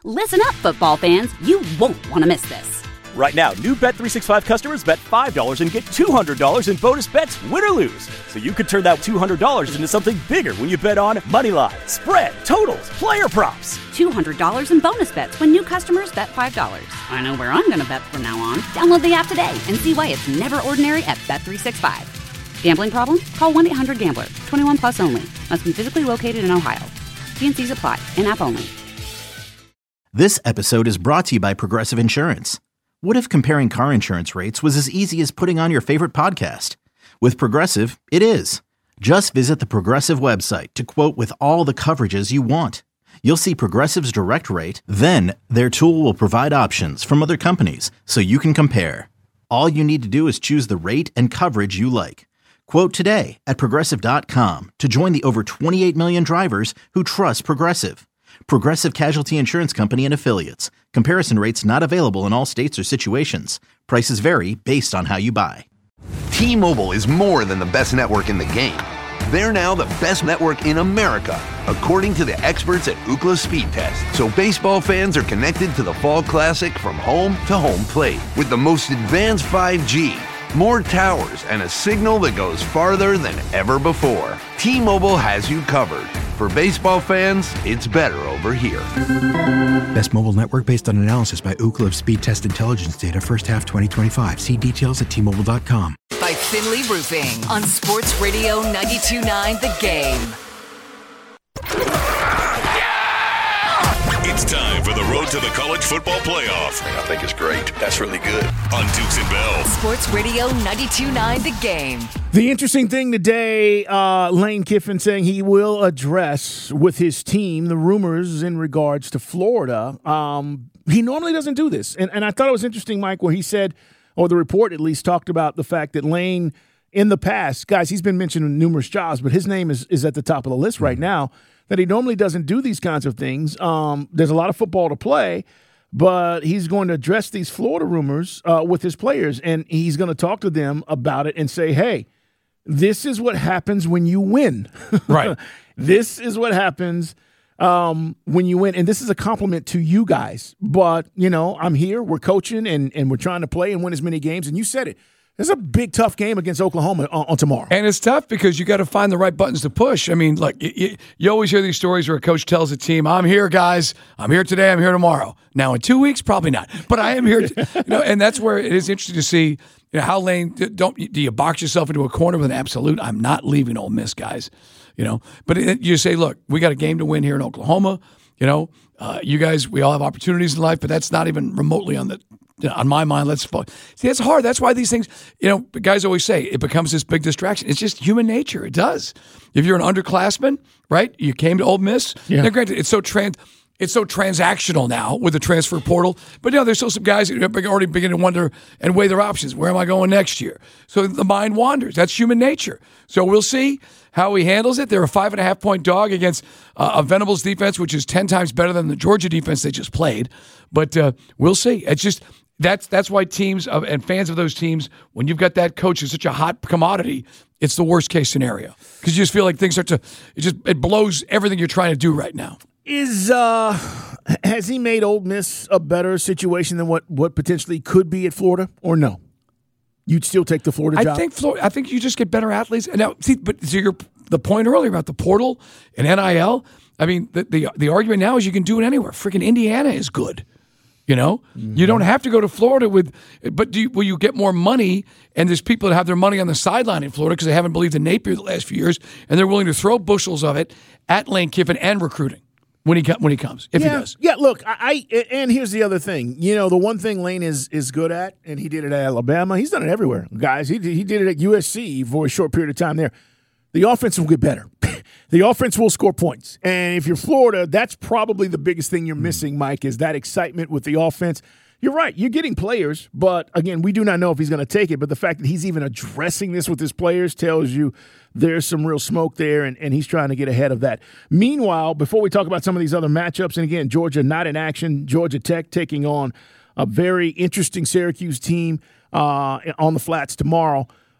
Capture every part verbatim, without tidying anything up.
Listen up, football fans. You won't want to miss this. Right now, new Bet three sixty-five customers bet five dollars and get two hundred dollars in bonus bets, win or lose. So you could turn that two hundred dollars into something bigger when you bet on money line, spread, totals, player props. two hundred dollars in bonus bets when new customers bet five dollars. I know where I'm going to bet from now on. Download the app today and see why it's never ordinary at Bet three sixty-five. Gambling problem? Call one eight hundred gambler. twenty-one plus only. Must be physically located in Ohio. T and C's apply. In-app only. This episode is brought to you by Progressive Insurance. What if comparing car insurance rates was as easy as putting on your favorite podcast? With Progressive, it is. Just visit the Progressive website to quote with all the coverages you want. You'll see Progressive's direct rate, then their tool will provide options from other companies so you can compare. All you need to do is choose the rate and coverage you like. Quote today at Progressive dot com to join the over twenty-eight million drivers who trust Progressive. Progressive Casualty Insurance Company and Affiliates. Comparison rates not available in all states or situations. Prices vary based on how you buy. T-Mobile is more than the best network in the game. They're now the best network in America, according to the experts at Ookla Speed Test. So baseball fans are connected to the Fall Classic from home to home plate with the most advanced five G, more towers, and a signal that goes farther than ever before. T-Mobile has you covered. For baseball fans, it's better over here. Best mobile network based on analysis by Ookla of Speed Test Intelligence data first half twenty twenty-five. See details at T Mobile dot com. By Finley Roofing on Sports Radio ninety-two point nine The Game. It's time for the road to the college football playoff. I think it's great. That's really good. On Dukes and Bell. Sports Radio ninety-two point nine The Game. The interesting thing today, uh, Lane Kiffin saying he will address with his team the rumors in regards to Florida. Um, he normally doesn't do this. And, and I thought it was interesting, Mike, where he said, or the report at least talked about the fact that Lane in the past, guys, he's been mentioned in numerous jobs, but his name is, is at the top of the list right now, that he normally doesn't do these kinds of things. Um, there's a lot of football to play, but he's going to address these Florida rumors uh, with his players, and he's going to talk to them about it and say, hey, this is what happens when you win. Right. This is what happens um, when you win. And this is a compliment to you guys. But, you know, I'm here. We're coaching, and, and we're trying to play and win as many games. And you said it. It's a big, tough game against Oklahoma on, on tomorrow. And it's tough because you got to find the right buttons to push. I mean, look, you, you always hear these stories where a coach tells a team, I'm here, guys. I'm here today. I'm here tomorrow. Now, in two weeks, probably not. But I am here. To, you know, and that's where it is interesting to see, you know, how Lane, don't do you box yourself into a corner with an absolute, I'm not leaving Ole Miss, guys. You know, but it, you say, look, we got a game to win here in Oklahoma. You know, uh, you guys, we all have opportunities in life, but that's not even remotely on the on my mind. Let's see. That's hard. That's why these things, you know, guys always say it becomes this big distraction. It's just human nature. It does. If you're an underclassman, right? You came to Ole Miss. Yeah. Now, granted, it's so trans. It's so transactional now with the transfer portal. But, you know, there's still some guys who are already beginning to wonder and weigh their options. Where am I going next year? So the mind wanders. That's human nature. So we'll see how he handles it. They're a five and a half point dog against uh, a Venables defense, which is ten times better than the Georgia defense they just played. But uh, we'll see. It's just that's that's why teams of, and fans of those teams, when you've got that coach who's such a hot commodity, it's the worst case scenario because you just feel like things start to it just it blows everything you're trying to do right now. Is uh, has he made Ole Miss a better situation than what, what potentially could be at Florida, or no? You'd still take the Florida job? I think Florida, I think you just get better athletes. Now, see, but to your the point earlier about the portal and N I L, I mean, the the, the argument now is you can do it anywhere. Freaking Indiana is good. You know, mm-hmm. You don't have to go to Florida with, but do you, will you get more money? And there's people that have their money on the sideline in Florida because they haven't believed in Napier the last few years, and they're willing to throw bushels of it at Lane Kiffin and recruiting when he when he comes, if yeah, he does. Yeah, look, I, I and here's the other thing. You know, the one thing Lane is is good at, and he did it at Alabama. He's done it everywhere, guys. He he did it at U S C for a short period of time there. The offense will get better. The offense will score points. And if you're Florida, that's probably the biggest thing you're missing, Mike, is that excitement with the offense. You're right. You're getting players, but, again, we do not know if he's going to take it. But the fact that he's even addressing this with his players tells you there's some real smoke there, and, and he's trying to get ahead of that. Meanwhile, before we talk about some of these other matchups, and, again, Georgia not in action, Georgia Tech taking on a very interesting Syracuse team uh, on the flats tomorrow.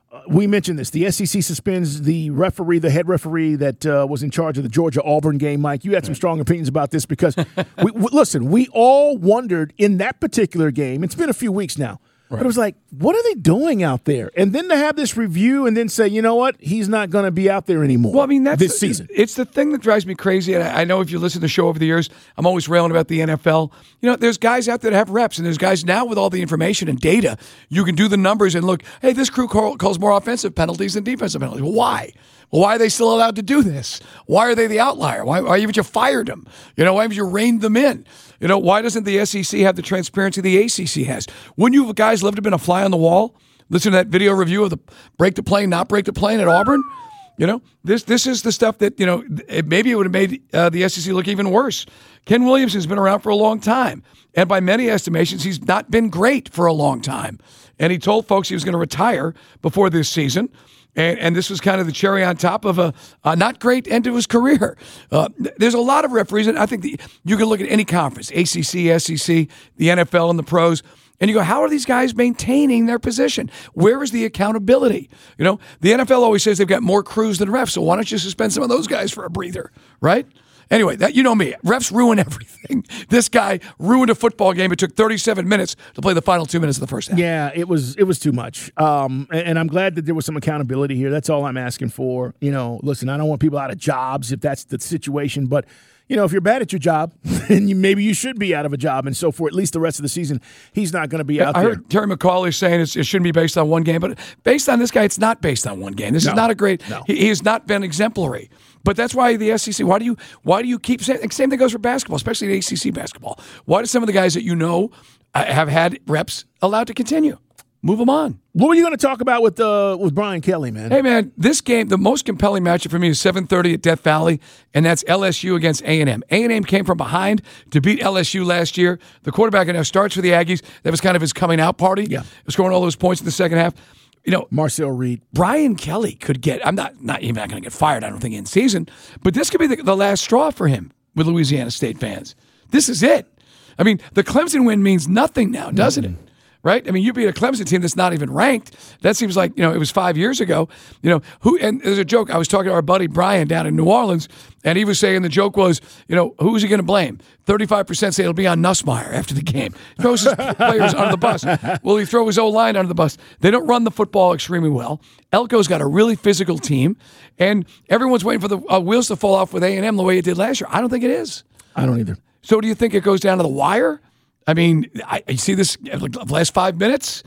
we mentioned this. The S E C suspends the referee, the head referee that uh, was in charge of the Georgia-Auburn game. Mike, you had some strong opinions about this because, we, we, listen, we all wondered in that particular game, it's been a few weeks now, right. But it was like, what are they doing out there? And then to have this review and then say, you know what, he's not going to be out there anymore. Well, I mean, that's this the, season. It's the thing that drives me crazy. And I know if you listen to the show over the years, I'm always railing about the N F L. You know, there's guys out there that have reps, and there's guys now with all the information and data. You can do the numbers and look, hey, this crew call, calls more offensive penalties than defensive penalties. Well, why? Well, why are they still allowed to do this? Why are they the outlier? Why, why haven't you fired them? You know, why haven't you reined them in? You know, why doesn't the S E C have the transparency the A C C has? Wouldn't you guys love to have been a fly on the wall? Listen to that video review of the break the plane, not break the plane at Auburn. You know, this this is the stuff that, you know, it, maybe it would have made uh, the S E C look even worse. Ken Williamson's been around for a long time. And by many estimations, he's not been great for a long time. And he told folks he was going to retire before this season. And, and this was kind of the cherry on top of a, a not great end to his career. Uh, there's a lot of referees, and I think the, you can look at any conference, A C C, S E C, the N F L, and the pros, and you go, how are these guys maintaining their position? Where is the accountability? You know, the N F L always says they've got more crews than refs, so why don't you suspend some of those guys for a breather, right? Anyway, that you know me. Refs ruin everything. This guy ruined a football game. It took thirty-seven minutes to play the final two minutes of the first half. Yeah, it was it was too much. Um, and, and I'm glad that there was some accountability here. That's all I'm asking for. You know, listen, I don't want people out of jobs if that's the situation. But, you know, if you're bad at your job, then you, maybe you should be out of a job. And so for at least the rest of the season, he's not going to be out I there. I heard Terry McCauley saying it's, it shouldn't be based on one game. But based on this guy, it's not based on one game. This no, is not a great no. – he, he has not been exemplary. But that's why the S E C, why do you why do you keep saying, same thing goes for basketball, especially the A C C basketball. Why do some of the guys that you know uh, have had reps allowed to continue? Move them on. What were you going to talk about with uh, with Brian Kelly, man? Hey, man, this game, the most compelling matchup for me is seven thirty at Death Valley, and that's L S U against A and M. A and M came from behind to beat L S U last year. The quarterback now starts for the Aggies. That was kind of his coming out party. Yeah. Scoring all those points in the second half. You know, Marcel Reed. Brian Kelly could get, I'm not, not even not going to get fired, I don't think, in season, but this could be the, the last straw for him with Louisiana State fans. This is it. I mean, the Clemson win means nothing now, doesn't mm-hmm. it? Right? I mean, you beat a Clemson team that's not even ranked. That seems like, you know, it was five years ago. You know, who? And there's a joke. I was talking to our buddy Brian down in New Orleans, and he was saying the joke was, you know, who's he going to blame? thirty-five percent say it'll be on Nussmeier after the game. He throws his players under the bus. Will he throw his O-line under the bus? They don't run the football extremely well. Elko's got a really physical team, and everyone's waiting for the uh, wheels to fall off with A and M the way it did last year. I don't think it is. I don't either. So do you think it goes down to the wire? I mean, I, I see this last five minutes.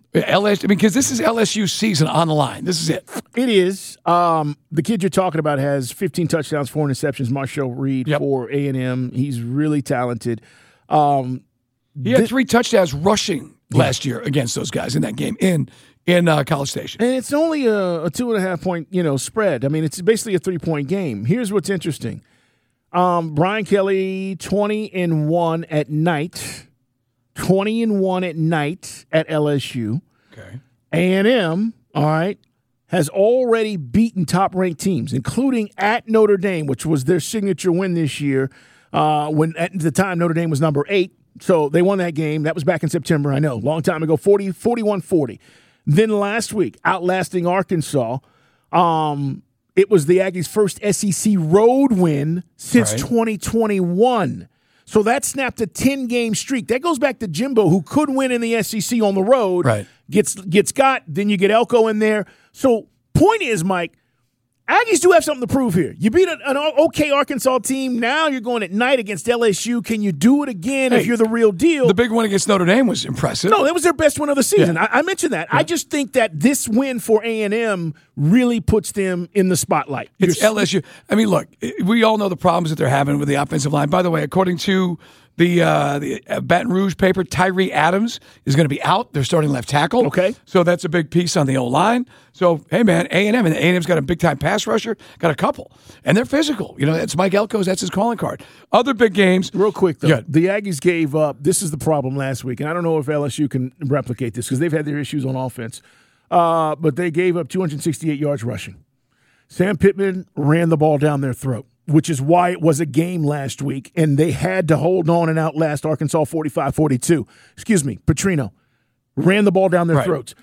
L S U, I mean, because this is L S U's season on the line. This is it. It is. Um, the kid you're talking about has fifteen touchdowns, four interceptions. Marshall Reed yep. for A and M. He's really talented. Um, he had th- three touchdowns rushing yeah. last year against those guys in that game in in uh, College Station. And it's only a, a two and a half point, you know, spread. I mean, it's basically a three point game. Here's what's interesting. Um, Brian Kelly, twenty and one at night. twenty and one at night at L S U. Okay. A and M, all right, has already beaten top-ranked teams, including at Notre Dame, which was their signature win this year, uh, when at the time Notre Dame was number eight. So they won that game. That was back in September, I know, long time ago, forty, forty-one forty. Then last week, outlasting Arkansas, um, it was the Aggies' first S E C road win since right. twenty twenty-one. So that snapped a ten-game streak. That goes back to Jimbo, who could win in the S E C on the road. Right. Gets gets got, then you get Elko in there. So point is, Mike, Aggies do have something to prove here. You beat an, an okay Arkansas team. Now you're going at night against L S U. Can you do it again hey, if you're the real deal? The big win against Notre Dame was impressive. No, that was their best win of the season. Yeah. I, I mentioned that. Yeah. I just think that this win for A and M really puts them in the spotlight. It's you're, L S U. I mean, look, we all know the problems that they're having with the offensive line. By the way, according to the uh, the Baton Rouge paper, Tyree Adams is going to be out. They're starting left tackle. Okay. So that's a big piece on the O-line. So, hey, man, A and M, and A and M's got a big-time pass rusher, got a couple. And they're physical. You know, that's Mike Elko's, that's his calling card. Other big games. Real quick, though. Yeah. The Aggies gave up. This is the problem last week, and I don't know if L S U can replicate this because they've had their issues on offense. Uh, but they gave up two hundred sixty-eight yards rushing. Sam Pittman ran the ball down their throat, which is why it was a game last week, and they had to hold on and outlast Arkansas forty-five forty-two. Excuse me, Petrino ran the ball down their right. throats.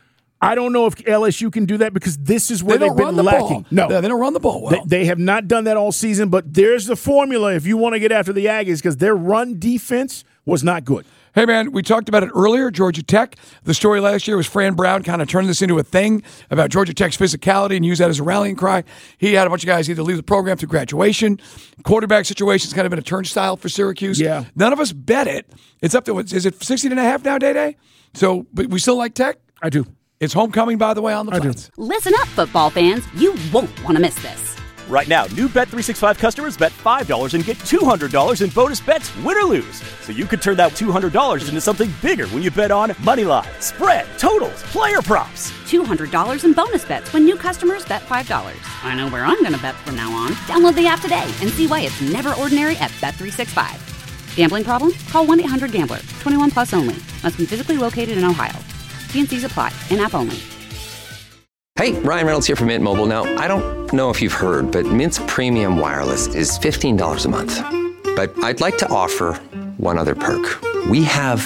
I don't know if L S U can do that because this is where They they've don't run been the lacking. ball. No, Yeah, they don't run the ball well. They, they have not done that all season, but there's the formula if you want to get after the Aggies because their run defense was not good. Hey, man, we talked about it earlier, Georgia Tech. The story last year was Fran Brown kind of turned this into a thing about Georgia Tech's physicality and used that as a rallying cry. He had a bunch of guys either leave the program through graduation. Quarterback situation's kind of been a turnstile for Syracuse. Yeah. None of us bet it. It's up to, is it sixteen and a half now, Day-Day? So, but we still like Tech? I do. It's homecoming, by the way, on the Flats. Listen up, football fans. You won't want to miss this. Right now, new Bet three sixty-five customers bet five dollars and get two hundred dollars in bonus bets, win or lose. So you could turn that two hundred dollars into something bigger when you bet on money line, spread, totals, player props. two hundred dollars in bonus bets when new customers bet five dollars. I know where I'm going to bet from now on. Download the app today and see why it's never ordinary at Bet three sixty-five. Gambling problem? Call one eight hundred gambler. twenty-one plus only. Must be physically located in Ohio. T and C's apply. In-app only. Hey, Ryan Reynolds here from Mint Mobile. Now, I don't know if you've heard, but Mint's premium wireless is fifteen dollars a month. But I'd like to offer one other perk. We have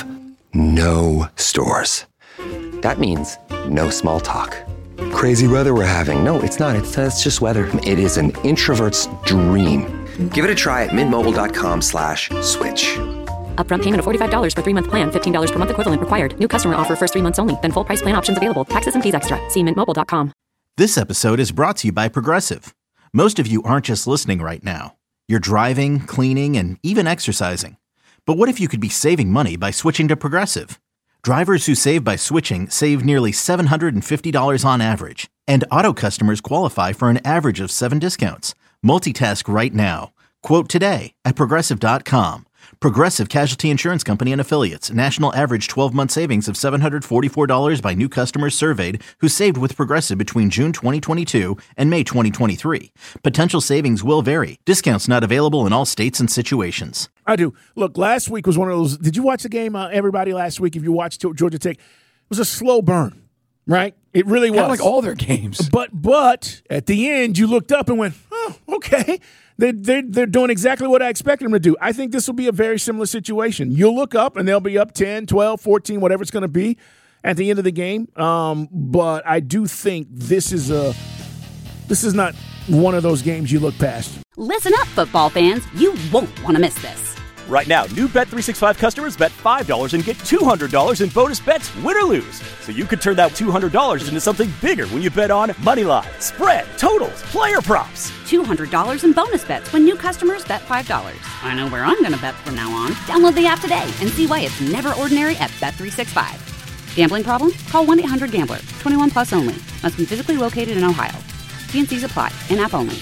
no stores. That means no small talk. Crazy weather we're having. No, it's not. It's, uh, it's just weather. It is an introvert's dream. Give it a try at mintmobile.com slash switch. Upfront payment of forty-five dollars for three-month plan, fifteen dollars per month equivalent required. New customer offer first three months only. Then full price plan options available. Taxes and fees extra. See mint mobile dot com. This episode is brought to you by Progressive. Most of you aren't just listening right now. You're driving, cleaning, and even exercising. But what if you could be saving money by switching to Progressive? Drivers who save by switching save nearly seven hundred fifty dollars on average. And auto customers qualify for an average of seven discounts. Multitask right now. Quote today at Progressive dot com. Progressive Casualty Insurance Company and Affiliates. National average twelve-month savings of seven hundred forty-four dollars by new customers surveyed who saved with Progressive between June twenty twenty-two and May twenty twenty-three. Potential savings will vary. Discounts not available in all states and situations. I do. Look, last week was one of those. Did you watch the game, uh, everybody, last week? If you watched Georgia Tech, it was a slow burn, right? It really was. Kind of like all their games. But, but at the end, you looked up and went, oh, okay. They're, they're, they're doing exactly what I expected them to do. I think this will be a very similar situation. You'll look up, and they'll be up ten, twelve, fourteen, whatever it's going to be at the end of the game. Um, but I do think this is a this is not one of those games you look past. Listen up, football fans. You won't want to miss this. Right now, new Bet three sixty-five customers bet five dollars and get two hundred dollars in bonus bets, win or lose. So you could turn that two hundred dollars into something bigger when you bet on money line, spread, totals, player props. two hundred dollars in bonus bets when new customers bet five dollars. I know where I'm going to bet from now on. Download the app today and see why it's never ordinary at Bet three sixty-five. Gambling problem? Call one eight hundred gambler. twenty-one plus only. Must be physically located in Ohio. T and C's apply. In-app only.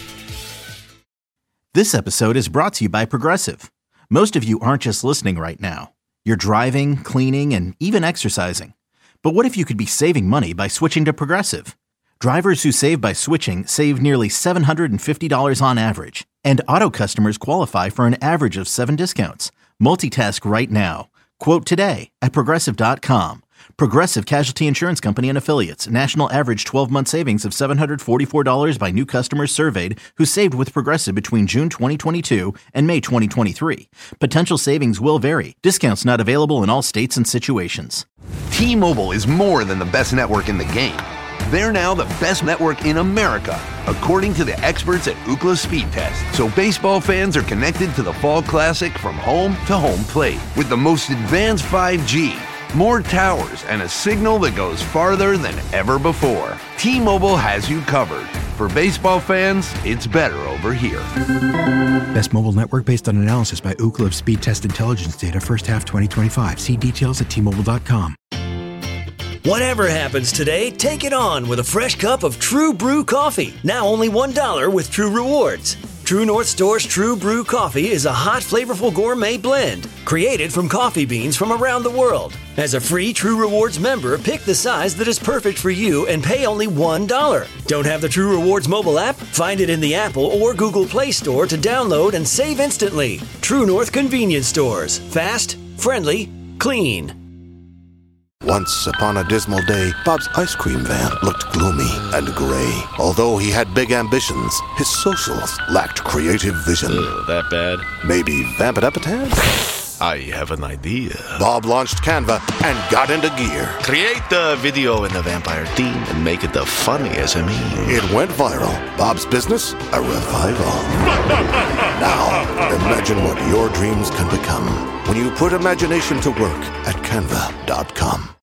This episode is brought to you by Progressive. Most of you aren't just listening right now. You're driving, cleaning, and even exercising. But what if you could be saving money by switching to Progressive? Drivers who save by switching save nearly seven hundred fifty dollars on average. And auto customers qualify for an average of seven discounts. Multitask right now. Quote today at Progressive dot com. Progressive Casualty Insurance Company and Affiliates. National average twelve-month savings of seven hundred forty-four dollars by new customers surveyed who saved with Progressive between June twenty twenty-two and May twenty twenty-three. Potential savings will vary. Discounts not available in all states and situations. T-Mobile is more than the best network in the game. They're now the best network in America, according to the experts at Ookla Speed Test. So baseball fans are connected to the Fall Classic from home to home plate with the most advanced five G, more towers, and a signal that goes farther than ever before. T-Mobile has you covered. For baseball fans, it's better over here. Best mobile network based on analysis by Ookla of Speed Test Intelligence data first half twenty twenty-five. See details at T Mobile dot com. Whatever happens today, take it on with a fresh cup of True Brew coffee. Now only one dollar with True Rewards. True North Store's True Brew coffee is a hot, flavorful gourmet blend created from coffee beans from around the world. As a free True Rewards member, pick the size that is perfect for you and pay only one dollar. Don't have the True Rewards mobile app? Find it in the Apple or Google Play Store to download and save instantly. True North Convenience Stores. Fast, friendly, clean. Once upon a dismal day, Bob's ice cream van looked gloomy and gray. Although he had big ambitions, his socials lacked creative vision. Ugh, that bad? Maybe vamp it up a tad? I have an idea. Bob launched Canva and got into gear. Create the video in the vampire theme and make it the funniest meme. It went viral. Bob's business, a revival. Now, imagine what your dreams can become when you put imagination to work at canva dot com.